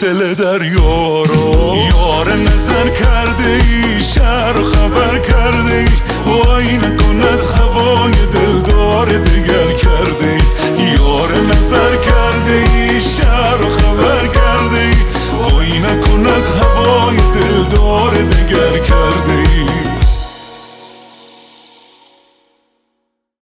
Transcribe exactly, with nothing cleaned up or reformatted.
دل دریا رو. یار نظر کرده ای، شهر خبر کرده ای، وای نکن از هوا